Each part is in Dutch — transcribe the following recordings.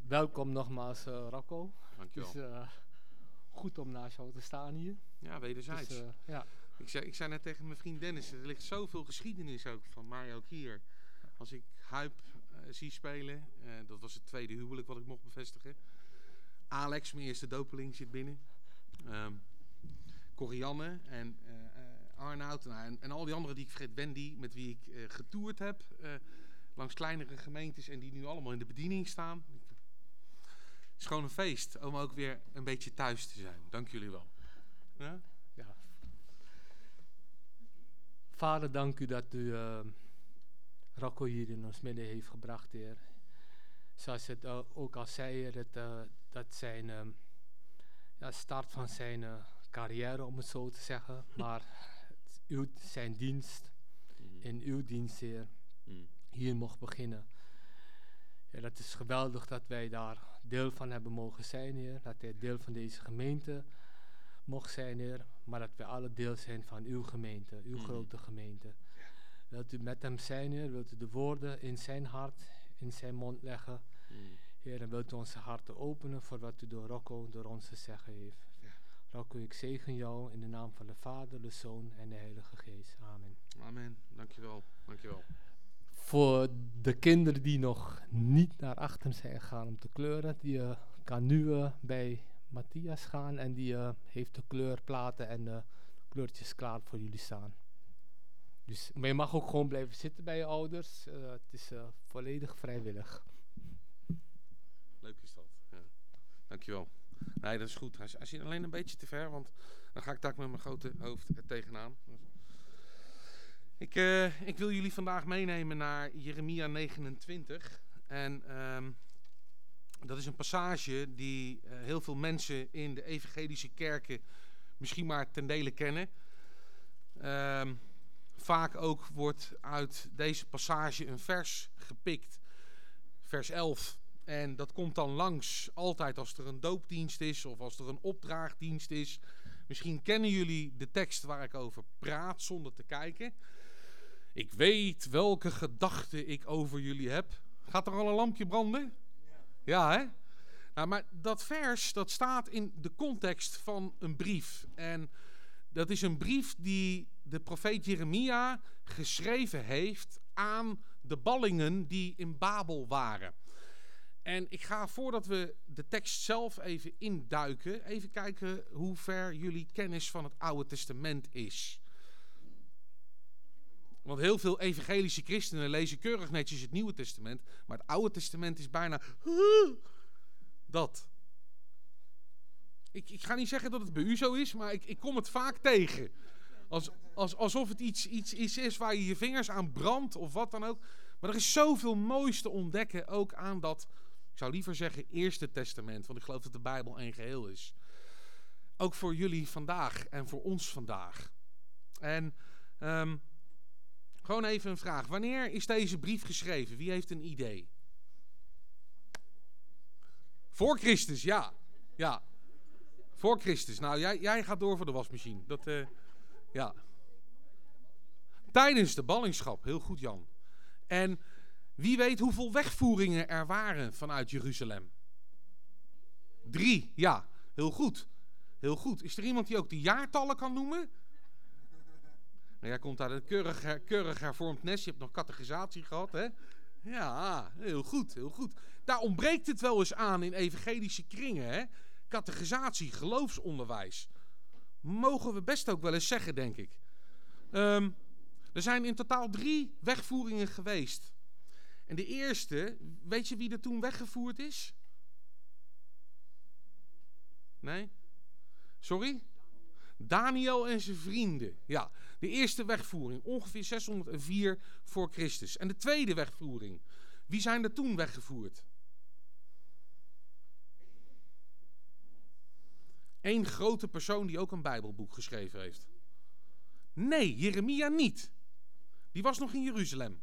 Welkom nogmaals, Rocco. Dankjewel. Het is goed om naast jou te staan hier. Ja, wederzijds. Dus, ja. Ik zei net tegen mijn vriend Dennis, er ligt zoveel geschiedenis ook van mij ook hier. Als ik Huip zie spelen, dat was het tweede huwelijk wat ik mocht bevestigen. Alex, mijn eerste dopeling, zit binnen. Corianne en Arnoud en al die anderen die ik vergeet. Wendy, met wie ik getoerd heb. Langs kleinere gemeentes en die nu allemaal in de bediening staan. Het is gewoon een feest om ook weer een beetje thuis te zijn. Dank jullie wel. Ja? Ja. Vader, dank u dat u Rocco hier in ons midden heeft gebracht, Heer. Zoals het ook al zei, Heer, dat zijn start van zijn carrière, om het zo te zeggen. Maar zijn dienst, in uw dienst, Heer, hier mocht beginnen. Ja, dat is geweldig dat wij daar deel van hebben mogen zijn, Heer. Dat hij deel van deze gemeente mocht zijn, Heer. Maar dat wij alle deel zijn van uw gemeente, uw grote gemeente. Wilt u met hem zijn, Heer? Wilt u de woorden in zijn hart, in zijn mond leggen? Heer, en wilt u onze harten openen voor wat u door Rocco, door ons te zeggen heeft. Rocco, ik zegen jou in de naam van de Vader, de Zoon en de Heilige Geest. Amen. Amen. Dankjewel. Dankjewel. Voor de kinderen die nog niet naar achter zijn gegaan om te kleuren, die kan nu bij Matthias gaan en die heeft de kleurplaten en de kleurtjes klaar voor jullie staan. Dus, maar je mag ook gewoon blijven zitten bij je ouders. Het is volledig vrijwillig. Leuk is dat. Ja. Dankjewel. Nee, dat is goed. Hij zit alleen een beetje te ver, want dan ga ik daar met mijn grote hoofd tegenaan. Ik wil jullie vandaag meenemen naar Jeremia 29. En dat is een passage die heel veel mensen in de evangelische kerken misschien maar ten dele kennen. Vaak ook wordt uit deze passage een vers gepikt. Vers 11. En dat komt dan langs altijd als er een doopdienst is of als er een opdraagdienst is. Misschien kennen jullie de tekst waar ik over praat zonder te kijken. Ik weet welke gedachten ik over jullie heb. Gaat er al een lampje branden? Ja, hè? Nou, maar dat vers, dat staat in de context van een brief. En dat is een brief die de profeet Jeremia geschreven heeft aan de ballingen die in Babel waren. En ik ga, voordat we de tekst zelf even induiken, even kijken hoe ver jullie kennis van het Oude Testament is. Want heel veel evangelische christenen lezen keurig netjes het Nieuwe Testament, maar het Oude Testament is bijna dat. Ik ga niet zeggen dat het bij u zo is, maar ik kom het vaak tegen. Alsof het iets is waar je je vingers aan brandt of wat dan ook. Maar er is zoveel moois te ontdekken ook aan dat, ik zou liever zeggen, Eerste Testament. Want ik geloof dat de Bijbel één geheel is. Ook voor jullie vandaag en voor ons vandaag. En gewoon even een vraag. Wanneer is deze brief geschreven? Wie heeft een idee? Voor Christus, ja. Ja. Voor Christus. Nou, jij gaat door voor de wasmachine. Ja. Tijdens de ballingschap. Heel goed, Jan. En wie weet hoeveel wegvoeringen er waren vanuit Jeruzalem? 3, ja. Heel goed. Heel goed. Is er iemand die ook de jaartallen kan noemen? Nou, jij komt uit een keurig hervormd nest. Je hebt nog catechisatie gehad, hè? Ja, heel goed, heel goed. Daar ontbreekt het wel eens aan in evangelische kringen, hè? Catechisatie, geloofsonderwijs. Mogen we best ook wel eens zeggen, denk ik. Er zijn in totaal 3 wegvoeringen geweest. En de eerste, weet je wie er toen weggevoerd is? Nee? Sorry? Daniel en zijn vrienden. Ja, de eerste wegvoering, ongeveer 604 voor Christus. En de tweede wegvoering, wie zijn er toen weggevoerd? Eén grote persoon die ook een Bijbelboek geschreven heeft. Nee, Jeremia niet. Die was nog in Jeruzalem.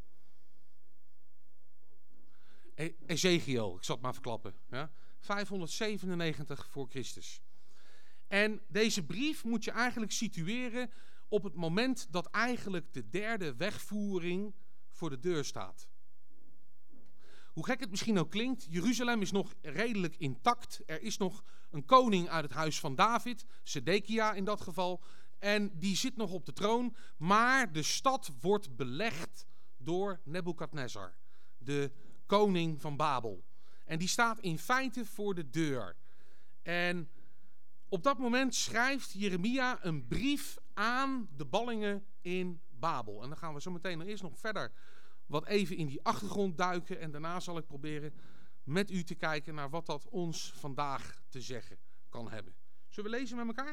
Ezekiel, ik zal het maar verklappen. Ja? 597 voor Christus. En deze brief moet je eigenlijk situeren op het moment dat eigenlijk de derde wegvoering voor de deur staat. Hoe gek het misschien ook klinkt, Jeruzalem is nog redelijk intact. Er is nog een koning uit het huis van David, Sedekia in dat geval. En die zit nog op de troon, maar de stad wordt belegd door Nebukadnezar, de koning van Babel. En die staat in feite voor de deur. En op dat moment schrijft Jeremia een brief aan de ballingen in Babel. En dan gaan we zo meteen eerst nog verder wat even in die achtergrond duiken. En daarna zal ik proberen met u te kijken naar wat dat ons vandaag te zeggen kan hebben. Zullen we lezen met elkaar?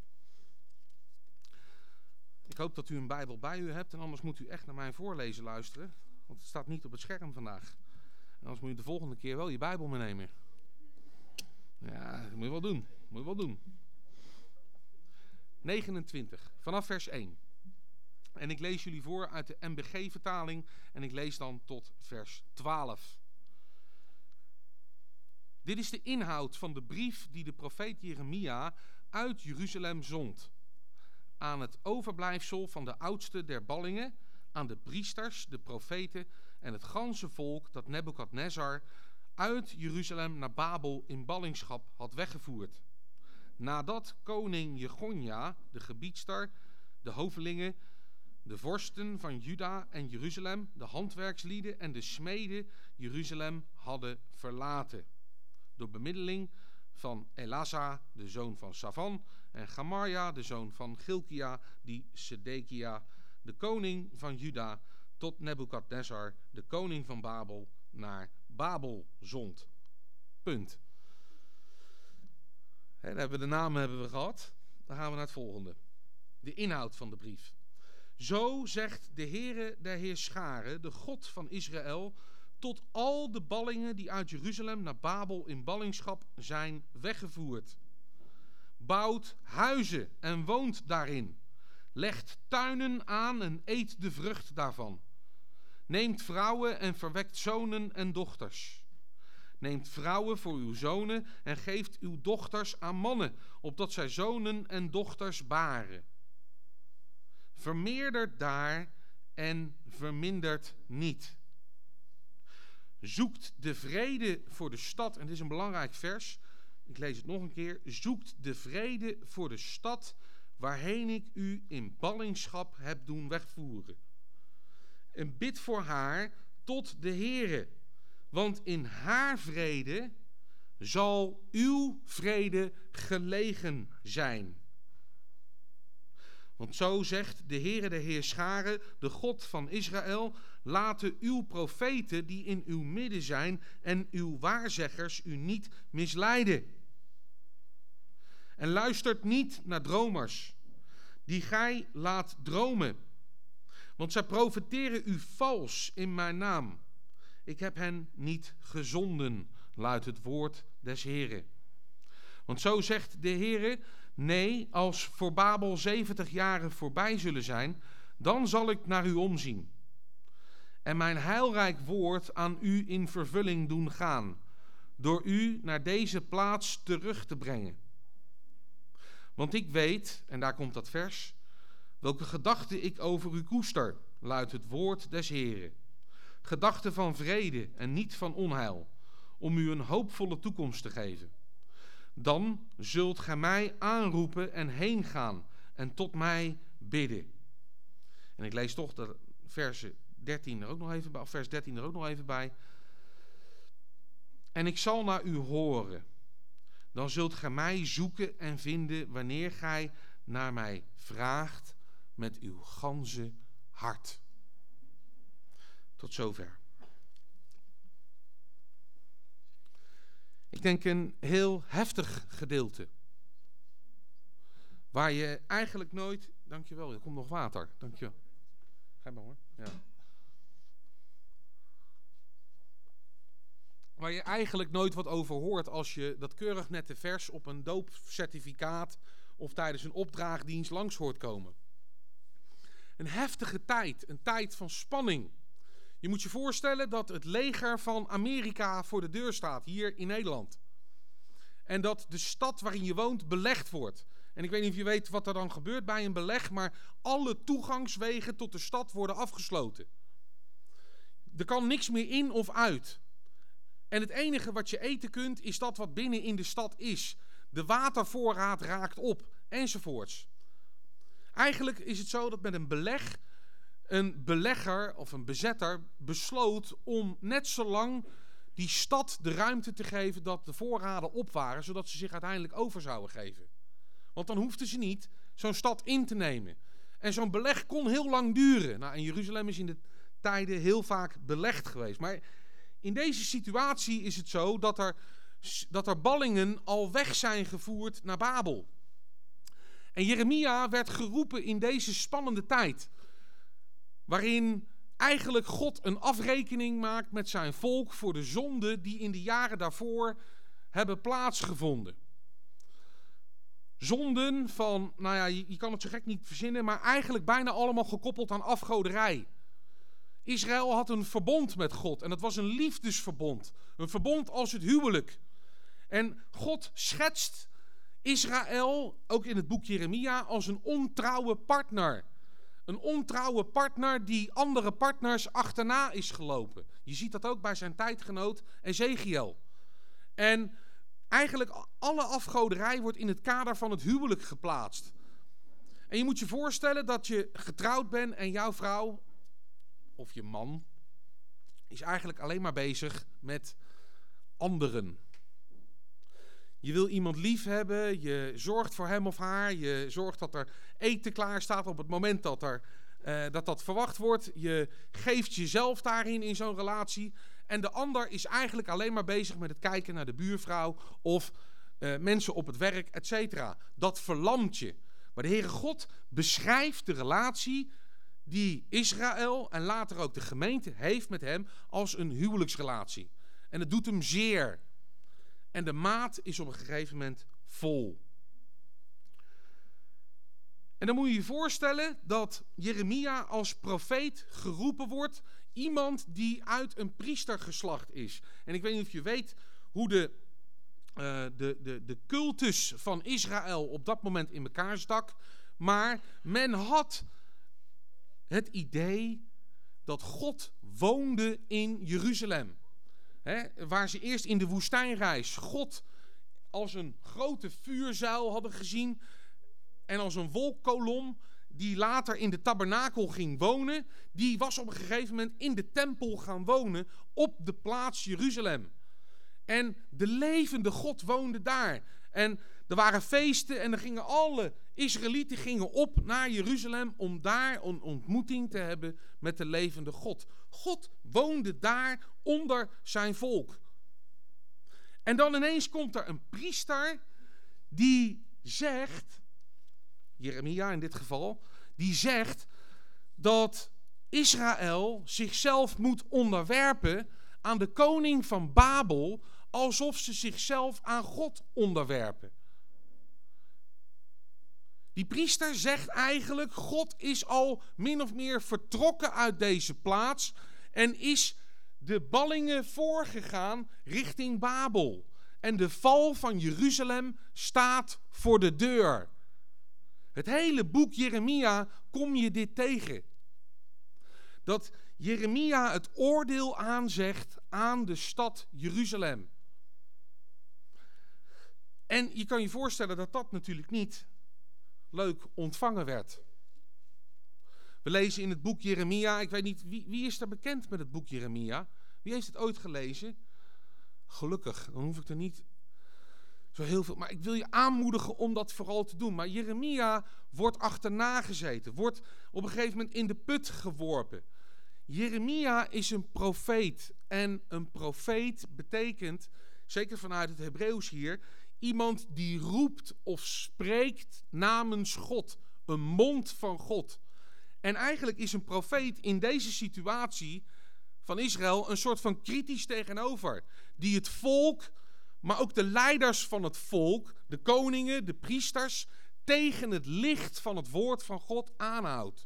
Ik hoop dat u een Bijbel bij u hebt en anders moet u echt naar mijn voorlezen luisteren. Want het staat niet op het scherm vandaag. En anders moet je de volgende keer wel je Bijbel meenemen. Ja, dat moet je wel doen. Moet je wel doen. 29, vanaf vers 1. En ik lees jullie voor uit de MBG-vertaling en ik lees dan tot vers 12. Dit is de inhoud van de brief die de profeet Jeremia uit Jeruzalem zond. Aan het overblijfsel van de oudste der ballingen, aan de priesters, de profeten en het ganse volk dat Nebukadnezar uit Jeruzalem naar Babel in ballingschap had weggevoerd. Nadat koning Jegonja, de gebiedster, de hovelingen, de vorsten van Juda en Jeruzalem, de handwerkslieden en de smeden Jeruzalem hadden verlaten. Door bemiddeling van Elasa, de zoon van Safan, en Gamarja, de zoon van Gilkia, die Sedekia, de koning van Juda, tot Nebukadnezar, de koning van Babel, naar Babel zond. Punt. Dan hebben we de namen gehad. Dan gaan we naar het volgende. De inhoud van de brief. Zo zegt de Heere der Heerscharen, de God van Israël, tot al de ballingen die uit Jeruzalem naar Babel in ballingschap zijn weggevoerd. Bouwt huizen en woont daarin. Legt tuinen aan en eet de vrucht daarvan. Neemt vrouwen en verwekt zonen en dochters. Neemt vrouwen voor uw zonen en geeft uw dochters aan mannen, opdat zij zonen en dochters baren. Vermeerdert daar en vermindert niet. Zoekt de vrede voor de stad, en dit is een belangrijk vers, ik lees het nog een keer. Zoekt de vrede voor de stad waarheen ik u in ballingschap heb doen wegvoeren. En bid voor haar tot de Heere, want in haar vrede zal uw vrede gelegen zijn. Want zo zegt de Heere der Heerscharen, de God van Israël, laten uw profeten die in uw midden zijn en uw waarzeggers u niet misleiden. En luistert niet naar dromers, die gij laat dromen. Want zij profeteren u vals in mijn naam. Ik heb hen niet gezonden, luidt het woord des Heren. Want zo zegt de Heere, nee, als voor Babel 70 jaren voorbij zullen zijn, dan zal ik naar u omzien. En mijn heilrijk woord aan u in vervulling doen gaan, door u naar deze plaats terug te brengen. Want ik weet, en daar komt dat vers, welke gedachten ik over u koester, luidt het woord des Heren. Gedachten van vrede en niet van onheil, om u een hoopvolle toekomst te geven. Dan zult gij mij aanroepen en heen gaan en tot mij bidden. En ik lees toch dat vers 13 er ook nog even bij. En ik zal naar u horen. Dan zult gij mij zoeken en vinden wanneer gij naar mij vraagt met uw ganse hart. Tot zover. Ik denk een heel heftig gedeelte. Waar je eigenlijk nooit... Dankjewel, er komt nog water. Dankjewel. Ga maar hoor. Ja. Waar je eigenlijk nooit wat over hoort als je dat keurig nette vers op een doopcertificaat of tijdens een opdraagdienst langs hoort komen. Een heftige tijd, een tijd van spanning. Je moet je voorstellen dat het leger van Amerika voor de deur staat, hier in Nederland. En dat de stad waarin je woont belegd wordt. En ik weet niet of je weet wat er dan gebeurt bij een beleg, maar alle toegangswegen tot de stad worden afgesloten. Er kan niks meer in of uit. En het enige wat je eten kunt, is dat wat binnen in de stad is. De watervoorraad raakt op, enzovoorts. Eigenlijk is het zo dat met een beleg, een belegger of een bezetter besloot om net zo lang die stad de ruimte te geven dat de voorraden op waren, zodat ze zich uiteindelijk over zouden geven. Want dan hoefden ze niet zo'n stad in te nemen. En zo'n beleg kon heel lang duren. Nou, en Jeruzalem is in de tijden heel vaak belegd geweest. Maar in deze situatie is het zo dat er ballingen al weg zijn gevoerd naar Babel. En Jeremia werd geroepen in deze spannende tijd, waarin eigenlijk God een afrekening maakt met zijn volk voor de zonden die in de jaren daarvoor hebben plaatsgevonden. Zonden van, nou ja, je kan het zo gek niet verzinnen, maar eigenlijk bijna allemaal gekoppeld aan afgoderij. Israël had een verbond met God en dat was een liefdesverbond. Een verbond als het huwelijk. En God schetst Israël, ook in het boek Jeremia, als een ontrouwe partner. Een ontrouwe partner die andere partners achterna is gelopen. Je ziet dat ook bij zijn tijdgenoot Ezekiel. En eigenlijk alle afgoderij wordt in het kader van het huwelijk geplaatst. En je moet je voorstellen dat je getrouwd bent en jouw vrouw of je man is eigenlijk alleen maar bezig met anderen. Je wil iemand lief hebben, je zorgt voor hem of haar, je zorgt dat er eten klaar staat op het moment dat verwacht wordt. Je geeft jezelf daarin in zo'n relatie. En de ander is eigenlijk alleen maar bezig met het kijken naar de buurvrouw of mensen op het werk, etc. Dat verlamt je. Maar de Heere God beschrijft de relatie die Israël en later ook de gemeente heeft met hem als een huwelijksrelatie. En het doet hem zeer. En de maat is op een gegeven moment vol. En dan moet je je voorstellen dat Jeremia als profeet geroepen wordt. Iemand die uit een priestergeslacht is. En ik weet niet of je weet hoe de cultus van Israël op dat moment in elkaar stak. Maar men had het idee dat God woonde in Jeruzalem. Waar ze eerst in de woestijnreis God als een grote vuurzuil hadden gezien en als een wolkkolom die later in de tabernakel ging wonen, die was op een gegeven moment in de tempel gaan wonen op de plaats Jeruzalem. En de levende God woonde daar. En er waren feesten en alle Israëlieten gingen op naar Jeruzalem om daar een ontmoeting te hebben met de levende God. God woonde daar onder zijn volk. En dan ineens komt er een priester die zegt, Jeremia in dit geval, die zegt dat Israël zichzelf moet onderwerpen aan de koning van Babel, alsof ze zichzelf aan God onderwerpen. Die priester zegt eigenlijk, God is al min of meer vertrokken uit deze plaats en is de ballingen voorgegaan richting Babel. En de val van Jeruzalem staat voor de deur. Het hele boek Jeremia kom je dit tegen. Dat Jeremia het oordeel aanzegt aan de stad Jeruzalem. En je kan je voorstellen dat dat natuurlijk niet leuk ontvangen werd. We lezen in het boek Jeremia, ik weet niet, wie is er bekend met het boek Jeremia? Wie heeft het ooit gelezen? Gelukkig, dan hoef ik er niet zo heel veel, maar ik wil je aanmoedigen om dat vooral te doen. Maar Jeremia wordt achterna gezeten, wordt op een gegeven moment in de put geworpen. Jeremia is een profeet en een profeet betekent, zeker vanuit het Hebreeuws hier, iemand die roept of spreekt namens God, een mond van God. En eigenlijk is een profeet in deze situatie van Israël een soort van kritisch tegenover, die het volk, maar ook de leiders van het volk, de koningen, de priesters, tegen het licht van het woord van God aanhoudt.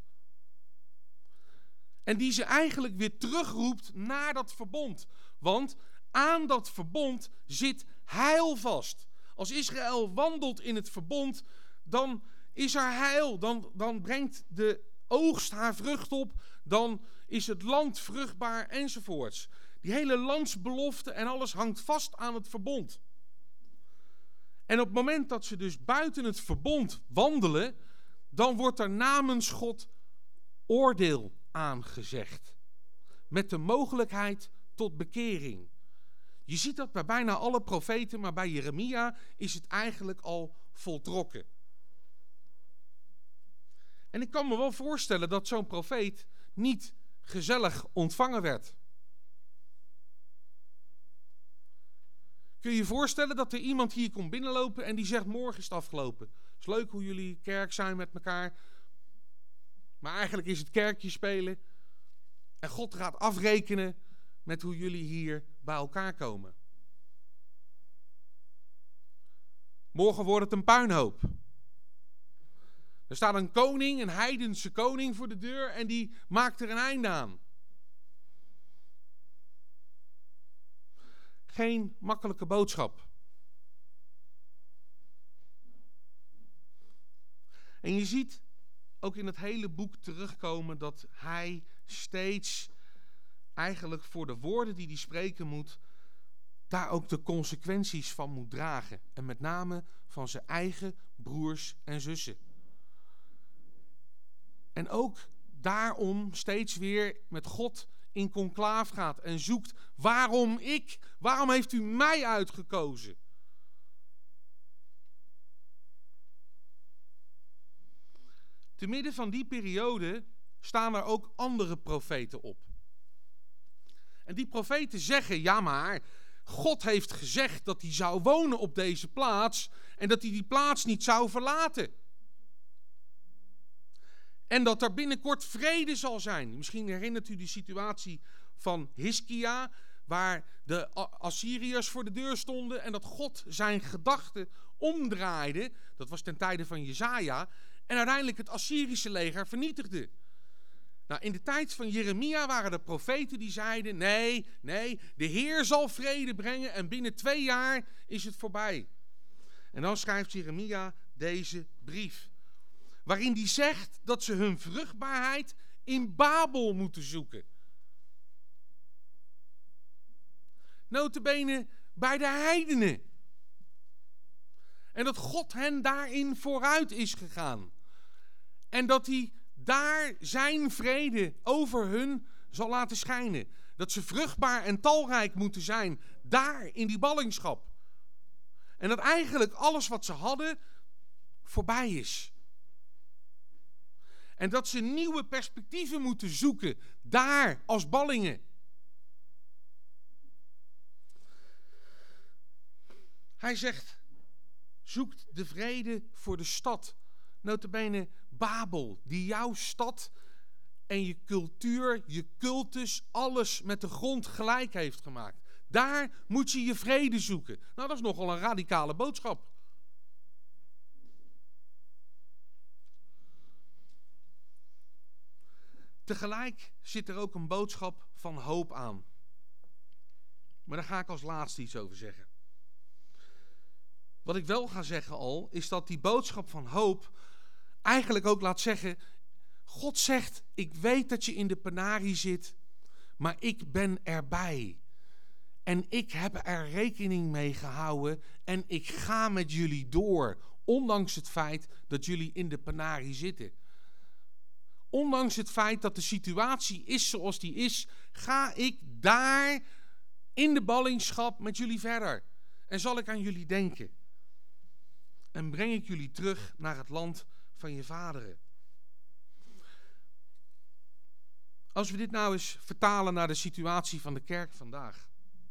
En die ze eigenlijk weer terugroept naar dat verbond. Want aan dat verbond zit heil vast. Als Israël wandelt in het verbond, dan is er heil. Dan brengt de oogst haar vrucht op. Dan is het land vruchtbaar enzovoorts. Die hele landsbelofte en alles hangt vast aan het verbond. En op het moment dat ze dus buiten het verbond wandelen, dan wordt er namens God oordeel aangezegd. Met de mogelijkheid tot bekering. Je ziet dat bij bijna alle profeten, maar bij Jeremia is het eigenlijk al voltrokken. En ik kan me wel voorstellen dat zo'n profeet niet gezellig ontvangen werd. Kun je je voorstellen dat er iemand hier komt binnenlopen en die zegt: morgen is het afgelopen. Het is leuk hoe jullie kerk zijn met elkaar. Maar eigenlijk is het kerkje spelen. En God gaat afrekenen met hoe jullie hier bij elkaar komen. Morgen wordt het een puinhoop. Er staat een koning, een heidense koning voor de deur en die maakt er een einde aan. Geen makkelijke boodschap. En je ziet ook in het hele boek terugkomen dat hij steeds eigenlijk voor de woorden die hij spreken moet, daar ook de consequenties van moet dragen. En met name van zijn eigen broers en zussen. En ook daarom steeds weer met God in conclaaf gaat en zoekt: waarom ik? Waarom heeft u mij uitgekozen? Te midden van die periode staan er ook andere profeten op. En die profeten zeggen: ja, maar God heeft gezegd dat hij zou wonen op deze plaats en dat hij die plaats niet zou verlaten. En dat er binnenkort vrede zal zijn. Misschien herinnert u die situatie van Hiskia, waar de Assyriërs voor de deur stonden en dat God zijn gedachten omdraaide. Dat was ten tijde van Jesaja. En uiteindelijk het Assyrische leger vernietigde. Nou, in de tijd van Jeremia waren er profeten die zeiden: nee, de Heer zal vrede brengen en binnen 2 jaar is het voorbij. En dan schrijft Jeremia deze brief, waarin hij zegt dat ze hun vruchtbaarheid in Babel moeten zoeken. Nota bene bij de heidenen. En dat God hen daarin vooruit is gegaan. En dat hij daar zijn vrede over hun zal laten schijnen. Dat ze vruchtbaar en talrijk moeten zijn, daar in die ballingschap. En dat eigenlijk alles wat ze hadden voorbij is. En dat ze nieuwe perspectieven moeten zoeken, daar als ballingen. Hij zegt: zoekt de vrede voor de stad. Nota bene Babel, die jouw stad en je cultuur, je cultus, alles met de grond gelijk heeft gemaakt. Daar moet je je vrede zoeken. Nou, dat is nogal een radicale boodschap. Tegelijk zit er ook een boodschap van hoop aan. Maar daar ga ik als laatste iets over zeggen. Wat ik wel ga zeggen al, is dat die boodschap van hoop eigenlijk ook laat zeggen: God zegt: ik weet dat je in de penarie zit, maar ik ben erbij. En ik heb er rekening mee gehouden en ik ga met jullie door, ondanks het feit dat jullie in de penarie zitten. Ondanks het feit dat de situatie is zoals die is, ga ik daar in de ballingschap met jullie verder. En zal ik aan jullie denken. En breng ik jullie terug naar het land van je vaderen. Als we dit nou eens vertalen naar de situatie van de kerk vandaag.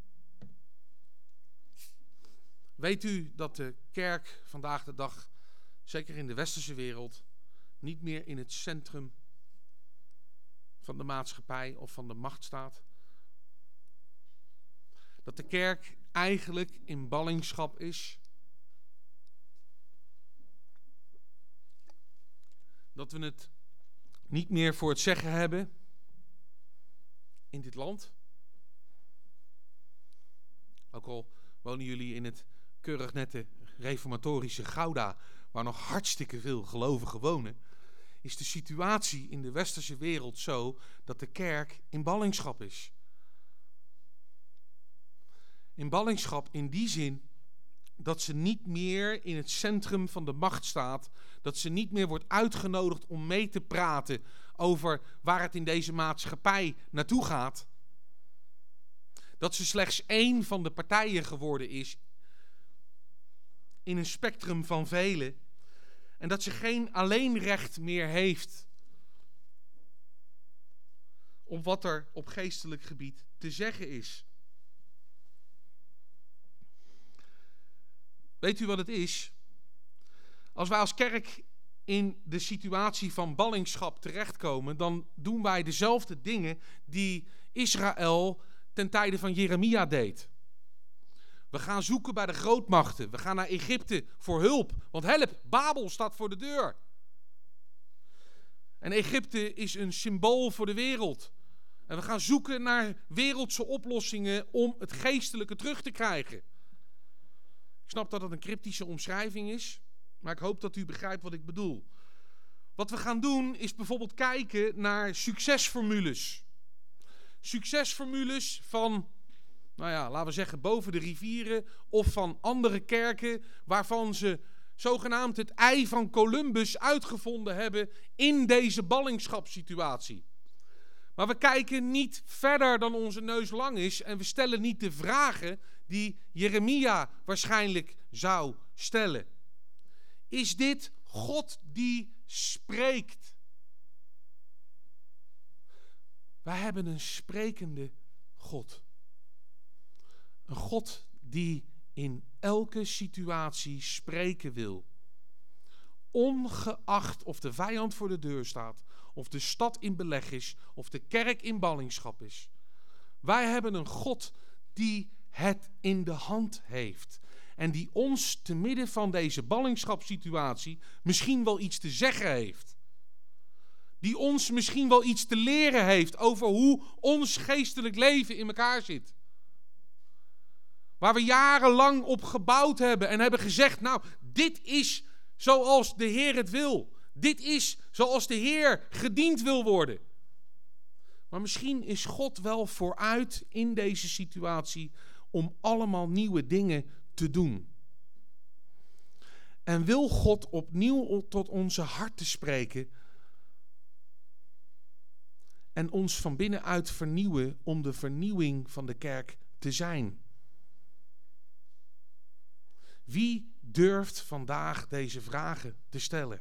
Weet u dat de kerk vandaag de dag, zeker in de westerse wereld, niet meer in het centrum van de maatschappij of van de macht staat? Dat de kerk eigenlijk in ballingschap is. Dat we het niet meer voor het zeggen hebben in dit land. Ook al wonen jullie in het keurig nette reformatorische Gouda, waar nog hartstikke veel gelovigen wonen, is de situatie in de westerse wereld zo dat de kerk in ballingschap is. In ballingschap in die zin dat ze niet meer in het centrum van de macht staat. Dat ze niet meer wordt uitgenodigd om mee te praten over waar het in deze maatschappij naartoe gaat. Dat ze slechts één van de partijen geworden is in een spectrum van velen. En dat ze geen alleenrecht meer heeft op wat er op geestelijk gebied te zeggen is. Weet u wat het is? Als wij als kerk in de situatie van ballingschap terechtkomen, dan doen wij dezelfde dingen die Israël ten tijde van Jeremia deed. We gaan zoeken bij de grootmachten. We gaan naar Egypte voor hulp. Want help, Babel staat voor de deur. En Egypte is een symbool voor de wereld. En we gaan zoeken naar wereldse oplossingen om het geestelijke terug te krijgen. Ik snap dat het een cryptische omschrijving is, maar ik hoop dat u begrijpt wat ik bedoel. Wat we gaan doen is bijvoorbeeld kijken naar succesformules. Succesformules van, laten we zeggen, boven de rivieren of van andere kerken waarvan ze zogenaamd het ei van Columbus uitgevonden hebben in deze ballingschapssituatie. Maar we kijken niet verder dan onze neus lang is en we stellen niet de vragen die Jeremia waarschijnlijk zou stellen. Is dit God die spreekt? Wij hebben een sprekende God. Een God die in elke situatie spreken wil. Ongeacht of de vijand voor de deur staat, of de stad in beleg is, of de kerk in ballingschap is. Wij hebben een God die het in de hand heeft. En die ons te midden van deze ballingschapssituatie misschien wel iets te zeggen heeft. Die ons misschien wel iets te leren heeft over hoe ons geestelijk leven in elkaar zit. Waar we jarenlang op gebouwd hebben en hebben gezegd, dit is zoals de Heer het wil. Dit is zoals de Heer gediend wil worden. Maar misschien is God wel vooruit in deze situatie om allemaal nieuwe dingen te doen. En wil God opnieuw tot onze harten spreken en ons van binnenuit vernieuwen om de vernieuwing van de kerk te zijn. Wie durft vandaag deze vragen te stellen?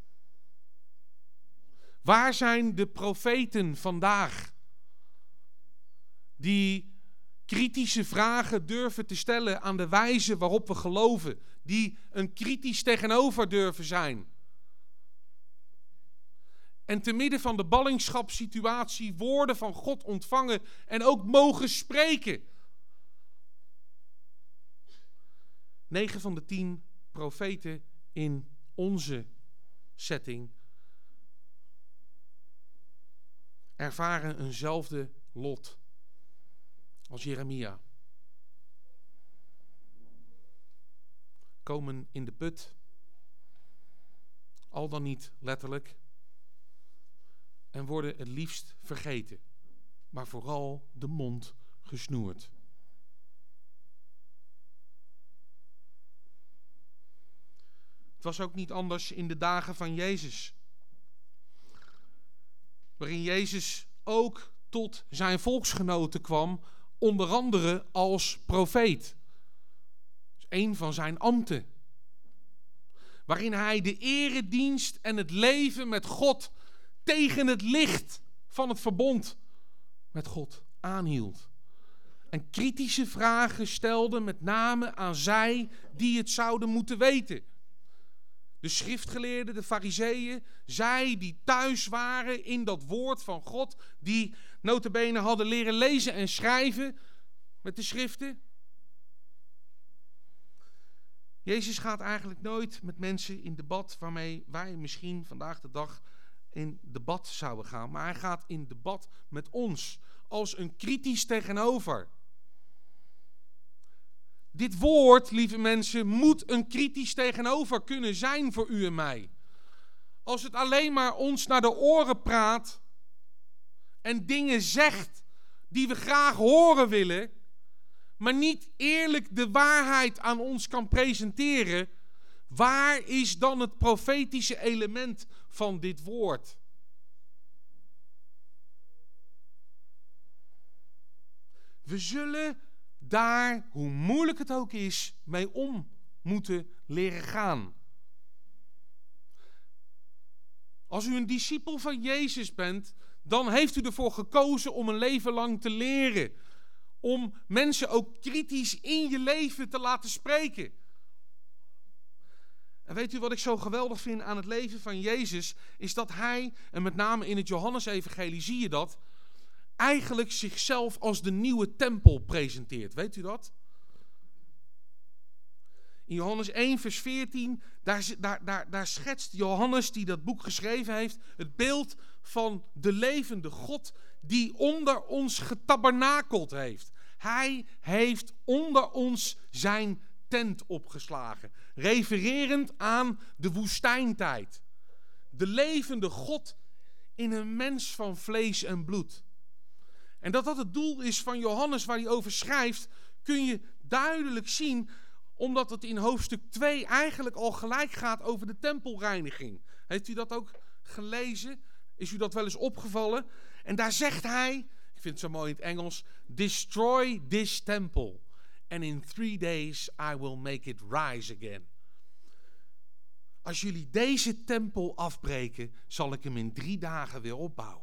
Waar zijn de profeten vandaag die kritische vragen durven te stellen aan de wijze waarop we geloven, die een kritisch tegenover durven zijn? En te midden van de ballingschapssituatie woorden van God ontvangen en ook mogen spreken. 9 van de 10 profeten in onze setting ervaren eenzelfde lot als Jeremia. Komen in de put, al dan niet letterlijk, en worden het liefst vergeten, maar vooral de mond gesnoerd. Het was ook niet anders in de dagen van Jezus, waarin Jezus ook tot zijn volksgenoten kwam, onder andere als profeet. Dat is een van zijn ambten. Waarin hij de eredienst en het leven met God tegen het licht van het verbond met God aanhield. En kritische vragen stelde met name aan zij die het zouden moeten weten. De schriftgeleerden, de farizeeën, zij die thuis waren in dat woord van God, die nota bene hadden leren lezen en schrijven met de schriften. Jezus gaat eigenlijk nooit met mensen in debat waarmee wij misschien vandaag de dag in debat zouden gaan. Maar hij gaat in debat met ons als een kritisch tegenover. Dit woord, lieve mensen, moet een kritisch tegenover kunnen zijn voor u en mij. Als het alleen maar ons naar de oren praat en dingen zegt die we graag horen willen, maar niet eerlijk de waarheid aan ons kan presenteren, waar is dan het profetische element van dit woord? We zullen daar, hoe moeilijk het ook is, mee om moeten leren gaan. Als u een discipel van Jezus bent, dan heeft u ervoor gekozen om een leven lang te leren. Om mensen ook kritisch in je leven te laten spreken. En weet u wat ik zo geweldig vind aan het leven van Jezus? Is dat hij, en met name in het Johannesevangelie zie je dat, eigenlijk zichzelf als de nieuwe tempel presenteert. Weet u dat? In Johannes 1 vers 14, daar schetst Johannes, die dat boek geschreven heeft, het beeld van de levende God die onder ons getabernakeld heeft. Hij heeft onder ons zijn tent opgeslagen, refererend aan de woestijntijd. De levende God in een mens van vlees en bloed. En dat het doel is van Johannes waar hij over schrijft, kun je duidelijk zien, omdat het in hoofdstuk 2 eigenlijk al gelijk gaat over de tempelreiniging. Heeft u dat ook gelezen? Is u dat wel eens opgevallen? En daar zegt hij, ik vind het zo mooi in het Engels, destroy this temple and in 3 days I will make it rise again. Als jullie deze tempel afbreken, zal ik hem in 3 dagen weer opbouwen.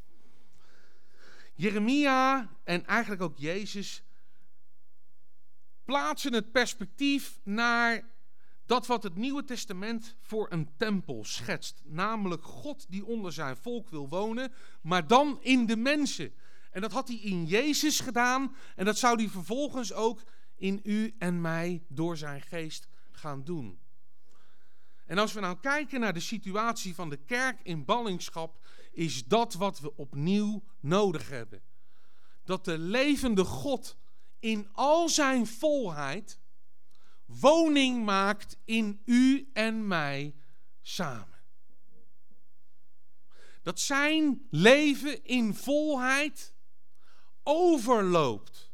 Jeremia en eigenlijk ook Jezus plaatsen het perspectief naar dat wat het Nieuwe Testament voor een tempel schetst. Namelijk God die onder zijn volk wil wonen, maar dan in de mensen. En dat had hij in Jezus gedaan en dat zou hij vervolgens ook in u en mij door zijn geest gaan doen. En als we nou kijken naar de situatie van de kerk in ballingschap, is dat wat we opnieuw nodig hebben. Dat de levende God in al zijn volheid woning maakt in u en mij samen. Dat zijn leven in volheid overloopt.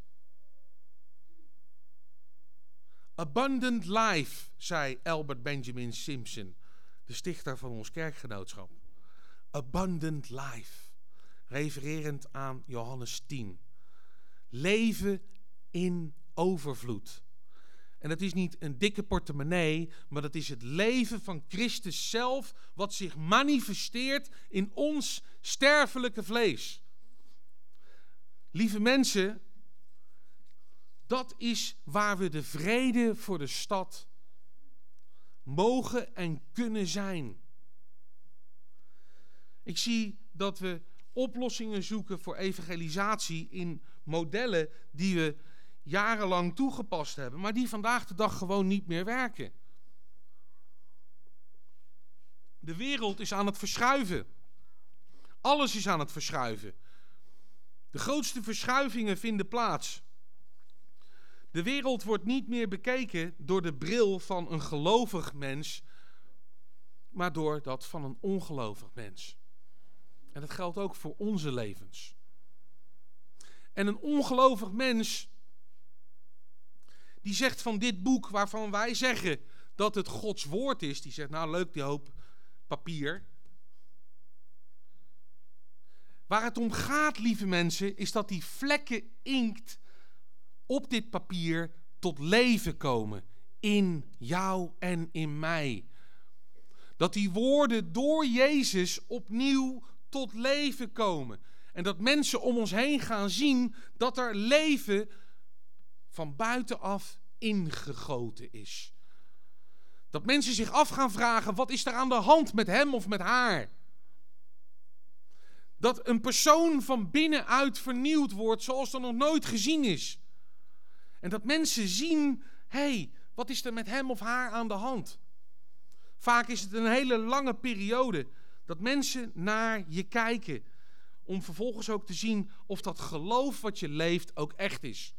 Abundant life, zei Albert Benjamin Simpson, de stichter van ons kerkgenootschap. Abundant life, refererend aan Johannes 10. Leven in overvloed. En dat is niet een dikke portemonnee, maar dat is het leven van Christus zelf, wat zich manifesteert in ons sterfelijke vlees. Lieve mensen, dat is waar we de vrede voor de stad mogen en kunnen zijn. Ik zie dat we oplossingen zoeken voor evangelisatie in modellen die we jarenlang toegepast hebben, maar die vandaag de dag gewoon niet meer werken. De wereld is aan het verschuiven. Alles is aan het verschuiven. De grootste verschuivingen vinden plaats. De wereld wordt niet meer bekeken door de bril van een gelovig mens, maar door dat van een ongelovig mens. En dat geldt ook voor onze levens. En een ongelovig mens die zegt van dit boek waarvan wij zeggen dat het Gods woord is, die zegt nou leuk die hoop papier. Waar het om gaat, lieve mensen, is dat die vlekken inkt op dit papier tot leven komen. In jou en in mij. Dat die woorden door Jezus opnieuw tot leven komen. En dat mensen om ons heen gaan zien dat er leven van buitenaf ingegoten is. Dat mensen zich af gaan vragen, wat is er aan de hand met hem of met haar? Dat een persoon van binnenuit vernieuwd wordt zoals er nog nooit gezien is. En dat mensen zien, hé, wat is er met hem of haar aan de hand? Vaak is het een hele lange periode dat mensen naar je kijken. Om vervolgens ook te zien of dat geloof wat je leeft ook echt is.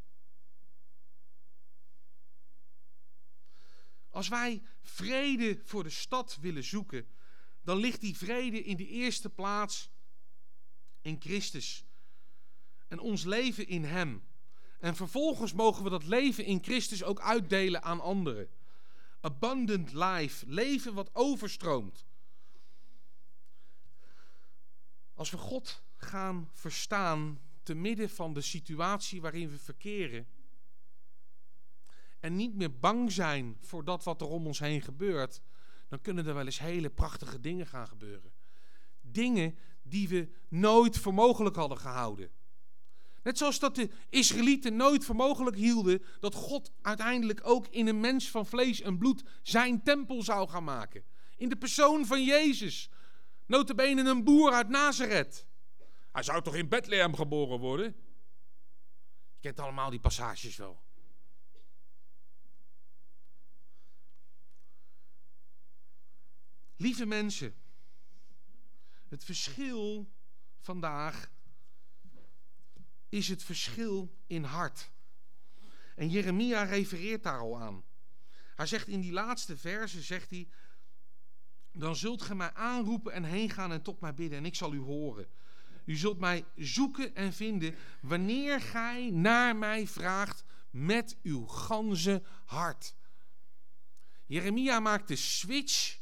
Als wij vrede voor de stad willen zoeken, dan ligt die vrede in de eerste plaats in Christus. En ons leven in hem. En vervolgens mogen we dat leven in Christus ook uitdelen aan anderen. Abundant life, leven wat overstroomt. Als we God gaan verstaan te midden van de situatie waarin we verkeren en niet meer bang zijn voor dat wat er om ons heen gebeurt, dan kunnen er wel eens hele prachtige dingen gaan gebeuren. Dingen die we nooit voor mogelijk hadden gehouden. Net zoals dat de Israëlieten nooit voor mogelijk hielden dat God uiteindelijk ook in een mens van vlees en bloed zijn tempel zou gaan maken. In de persoon van Jezus. Nota bene een boer uit Nazareth. Hij zou toch in Bethlehem geboren worden? Je kent allemaal die passages wel. Lieve mensen, het verschil vandaag is het verschil in hart. En Jeremia refereert daar al aan. Hij zegt in die laatste verse, zegt hij, dan zult gij mij aanroepen en heen gaan en tot mij bidden en ik zal u horen. U zult mij zoeken en vinden wanneer gij naar mij vraagt met uw ganse hart. Jeremia maakt de switch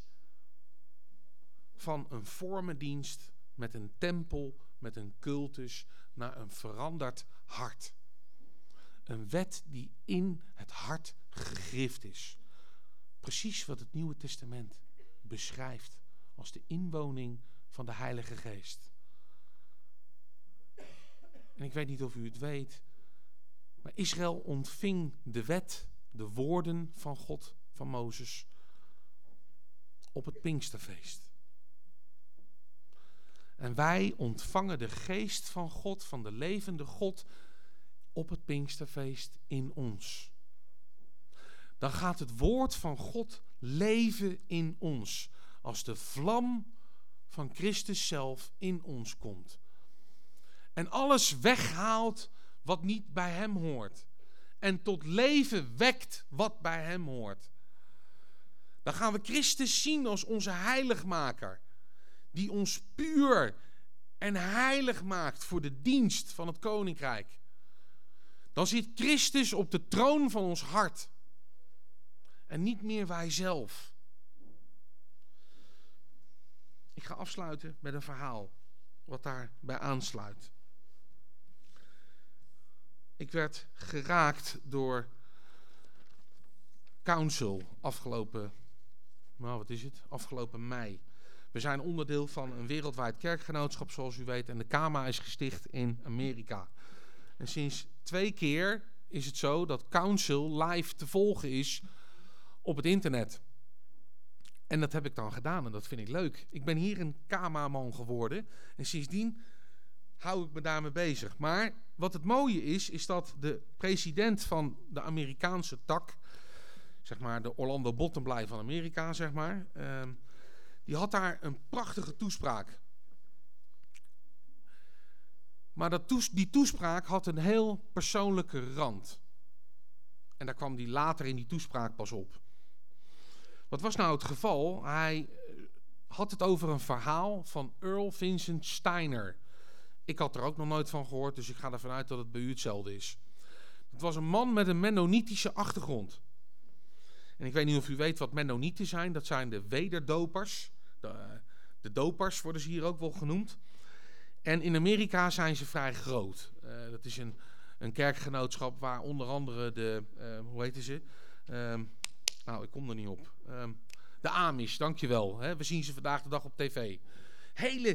van een vormendienst met een tempel, met een cultus, naar een veranderd hart. Een wet die in het hart gegrift is. Precies wat het Nieuwe Testament beschrijft als de inwoning van de Heilige Geest. En ik weet niet of u het weet, maar Israël ontving de wet, de woorden van God, van Mozes, op het Pinksterfeest. En wij ontvangen de geest van God, van de levende God, op het Pinksterfeest in ons. Dan gaat het woord van God leven in ons, als de vlam van Christus zelf in ons komt. En alles weghaalt wat niet bij hem hoort. En tot leven wekt wat bij hem hoort. Dan gaan we Christus zien als onze heiligmaker. Die ons puur en heilig maakt voor de dienst van het koninkrijk. Dan zit Christus op de troon van ons hart. En niet meer wij zelf. Ik ga afsluiten met een verhaal wat daarbij aansluit. Ik werd geraakt door Council afgelopen mei. We zijn onderdeel van een wereldwijd kerkgenootschap, zoals u weet. En de KAMA is gesticht in Amerika. En sinds 2 keer is het zo dat Council live te volgen is op het internet. En dat heb ik dan gedaan en dat vind ik leuk. Ik ben hier een KAMA-man geworden. En sindsdien hou ik me daarmee bezig. Maar wat het mooie is dat de president van de Amerikaanse tak, zeg maar de Orlando Bottomblij van Amerika, zeg maar, die had daar een prachtige toespraak. Maar die toespraak had een heel persoonlijke rand. En daar kwam die later in die toespraak pas op. Wat was nou het geval? Hij had het over een verhaal van Earl Vincent Steiner. Ik had er ook nog nooit van gehoord, dus ik ga ervan uit dat het bij u hetzelfde is. Het was een man met een Mennonitische achtergrond. En ik weet niet of u weet wat Mennonieten zijn. Dat zijn de wederdopers. De dopers worden ze hier ook wel genoemd. En in Amerika zijn ze vrij groot. Dat is een kerkgenootschap waar onder andere de, hoe heten ze? Ik kom er niet op. De Amish, dankjewel. We zien ze vandaag de dag op tv. Hele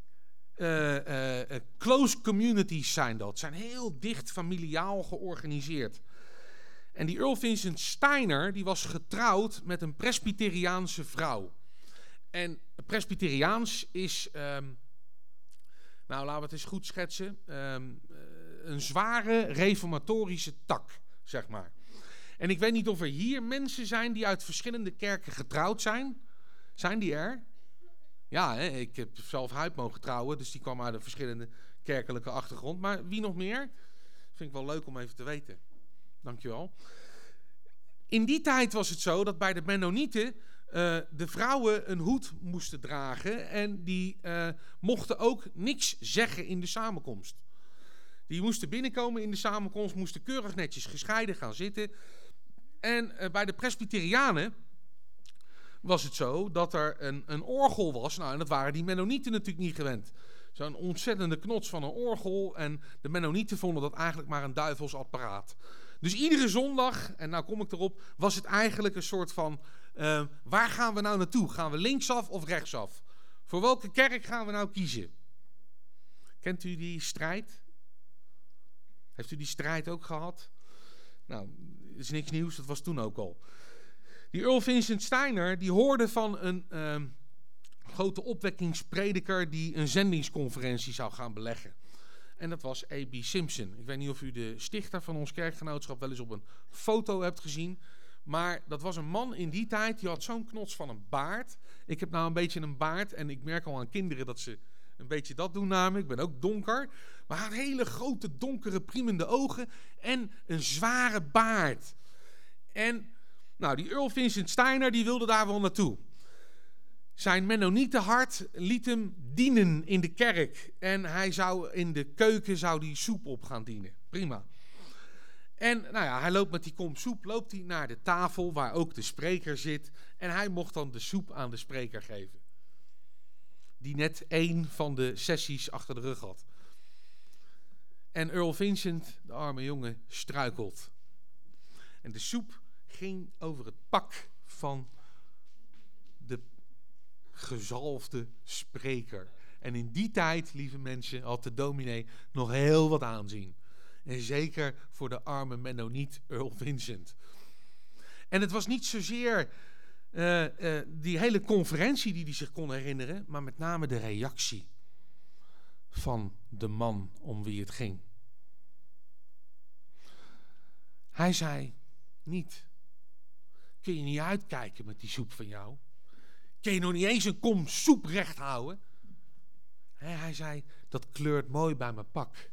close communities zijn dat. Zijn heel dicht familiaal georganiseerd. En die Earl Vincent Steiner, die was getrouwd met een Presbyteriaanse vrouw. En Presbyteriaans is, laten we het eens goed schetsen, een zware reformatorische tak, zeg maar. En ik weet niet of er hier mensen zijn die uit verschillende kerken getrouwd zijn. Zijn die er? Ja, ik heb zelf Huid mogen trouwen, dus die kwam uit een verschillende kerkelijke achtergrond. Maar wie nog meer? Vind ik wel leuk om even te weten. Dankjewel. In die tijd was het zo dat bij de Mennonieten de vrouwen een hoed moesten dragen en die mochten ook niks zeggen in de samenkomst. Die moesten binnenkomen in de samenkomst, moesten keurig netjes gescheiden gaan zitten. En bij de Presbyterianen was het zo dat er een orgel was. Nou, en dat waren die Mennonieten natuurlijk niet gewend. Zo'n ontzettende knots van een orgel. En de Mennonieten vonden dat eigenlijk maar een duivels apparaat. Dus iedere zondag, en nou kom ik erop, was het eigenlijk een soort van... waar gaan we nou naartoe? Gaan we linksaf of rechtsaf? Voor welke kerk gaan we nou kiezen? Kent u die strijd? Heeft u die strijd ook gehad? Nou, dat is niks nieuws, dat was toen ook al. Die Earl Vincent Steiner, die hoorde van een grote opwekkingsprediker die een zendingsconferentie zou gaan beleggen. En dat was A.B. Simpson. Ik weet niet of u de stichter van ons kerkgenootschap wel eens op een foto hebt gezien. Maar dat was een man in die tijd, die had zo'n knots van een baard. Ik heb nou een beetje een baard en ik merk al aan kinderen dat ze een beetje dat doen namelijk. Ik ben ook donker. Maar hij had hele grote, donkere, priemende ogen en een zware baard. En nou, die Earl Vincent Steiner, die wilde daar wel naartoe. Zijn Mennonietenhart liet hem dienen in de kerk. En hij zou in de keuken die soep op gaan dienen. Prima. En nou ja, hij loopt met die kom soep loopt hij naar de tafel waar ook de spreker zit. En hij mocht dan de soep aan de spreker geven. Die net 1 van de sessies achter de rug had. En Earl Vincent, de arme jongen, struikelt. En de soep ging over het pak van de gezalfde spreker. En in die tijd, lieve mensen, had de dominee nog heel wat aanzien. En zeker voor de arme Mennoniet Earl Vincent. En het was niet zozeer die hele conferentie die hij zich kon herinneren, maar met name de reactie van de man om wie het ging. Hij zei niet: kun je niet uitkijken met die soep van jou? Kun je nog niet eens een kom soep recht houden? Hij zei: dat kleurt mooi bij mijn pak.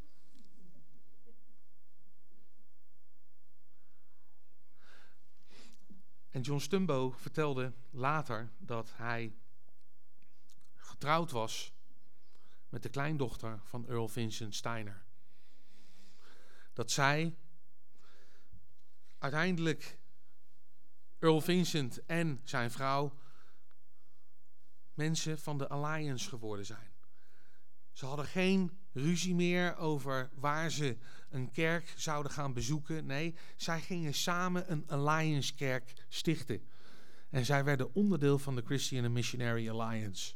En John Stumbo vertelde later dat hij getrouwd was met de kleindochter van Earl Vincent Steiner. Dat zij uiteindelijk Earl Vincent en zijn vrouw mensen van de Alliance geworden zijn. Ze hadden geen ruzie meer over waar ze een kerk zouden gaan bezoeken. Nee, zij gingen samen een Alliance kerk stichten. En zij werden onderdeel van de Christian and Missionary Alliance.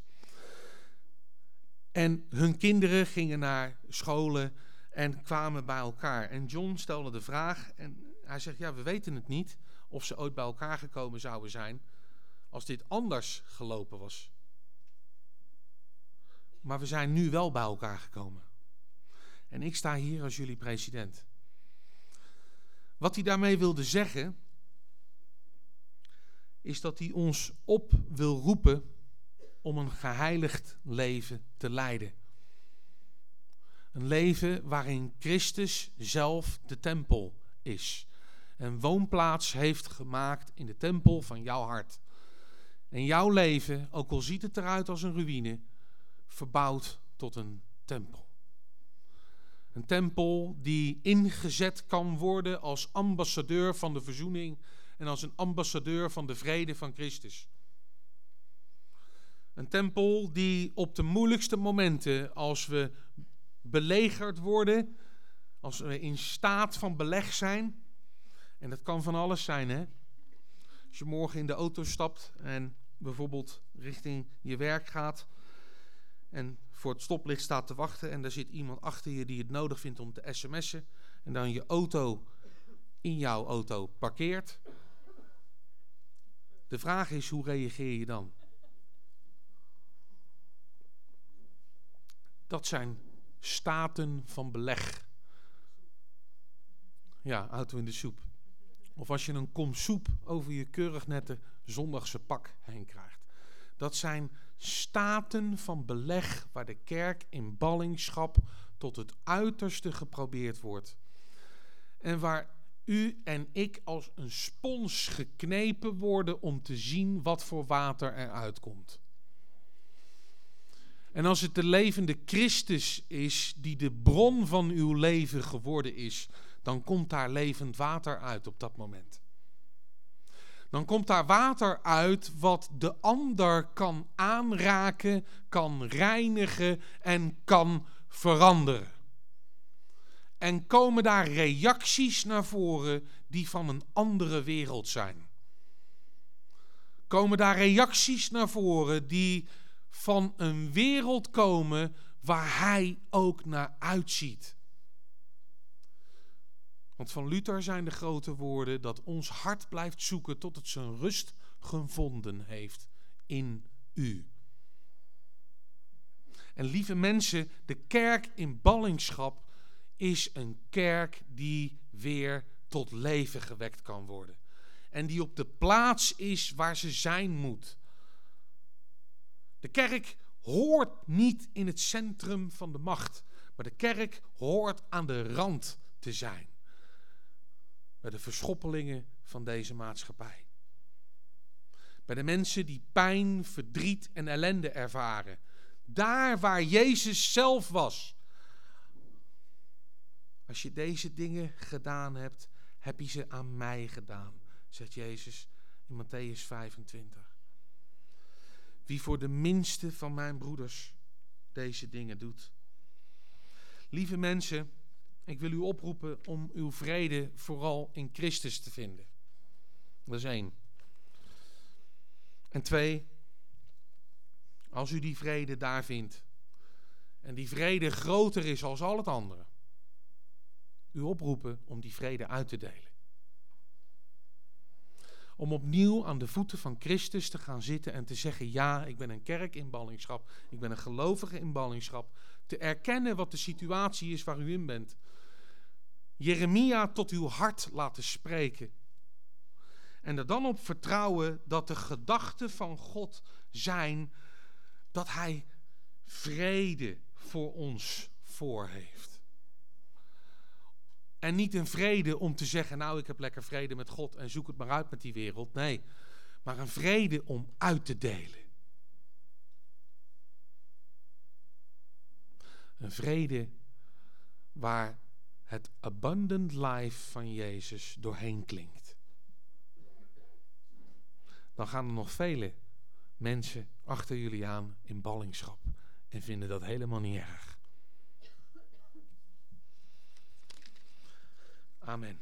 En hun kinderen gingen naar scholen en kwamen bij elkaar. En John stelde de vraag en hij zegt: ja, we weten het niet of ze ooit bij elkaar gekomen zouden zijn als dit anders gelopen was. Maar we zijn nu wel bij elkaar gekomen. En ik sta hier als jullie president. Wat hij daarmee wilde zeggen, is dat hij ons op wil roepen om een geheiligd leven te leiden. Een leven waarin Christus zelf de tempel is. Een woonplaats heeft gemaakt in de tempel van jouw hart. En jouw leven, ook al ziet het eruit als een ruïne, verbouwd tot een tempel. Een tempel die ingezet kan worden als ambassadeur van de verzoening en als een ambassadeur van de vrede van Christus. Een tempel die op de moeilijkste momenten, als we belegerd worden, als we in staat van beleg zijn, en dat kan van alles zijn, hè? Als je morgen in de auto stapt en bijvoorbeeld richting je werk gaat en voor het stoplicht staat te wachten en daar zit iemand achter je die het nodig vindt om te sms'en en dan je auto in jouw auto parkeert. De vraag is, hoe reageer je dan? Dat zijn staten van beleg. Ja, auto in de soep. Of als je een kom soep over je keurig nette zondagse pak heen krijgt. Dat zijn staten van beleg waar de kerk in ballingschap tot het uiterste geprobeerd wordt. En waar u en ik als een spons geknepen worden om te zien wat voor water eruit komt. En als het de levende Christus is die de bron van uw leven geworden is, dan komt daar levend water uit op dat moment. Dan komt daar water uit wat de ander kan aanraken, kan reinigen en kan veranderen. En komen daar reacties naar voren die van een andere wereld zijn. Komen daar reacties naar voren die van een wereld komen waar hij ook naar uitziet. Want van Luther zijn de grote woorden dat ons hart blijft zoeken tot het zijn rust gevonden heeft in u. En lieve mensen, de kerk in ballingschap is een kerk die weer tot leven gewekt kan worden. En die op de plaats is waar ze zijn moet. De kerk hoort niet in het centrum van de macht, maar de kerk hoort aan de rand te zijn. Bij de verschoppelingen van deze maatschappij. Bij de mensen die pijn, verdriet en ellende ervaren. Daar waar Jezus zelf was. Als je deze dingen gedaan hebt, heb je ze aan mij gedaan, zegt Jezus in Mattheüs 25. Wie voor de minste van mijn broeders deze dingen doet. Lieve mensen, ik wil u oproepen om uw vrede vooral in Christus te vinden. Dat is 1. En 2, als u die vrede daar vindt, en die vrede groter is als al het andere, u oproepen om die vrede uit te delen. Om opnieuw aan de voeten van Christus te gaan zitten en te zeggen, ja, ik ben een kerk in ballingschap, ik ben een gelovige in ballingschap. Te erkennen wat de situatie is waar u in bent. Jeremia tot uw hart laten spreken. En er dan op vertrouwen dat de gedachten van God zijn dat hij vrede voor ons voor heeft. En niet een vrede om te zeggen, nou ik heb lekker vrede met God en zoek het maar uit met die wereld. Nee, maar een vrede om uit te delen. Een vrede waar het abundant life van Jezus doorheen klinkt. Dan gaan er nog vele mensen achter jullie aan in ballingschap en vinden dat helemaal niet erg. Amen.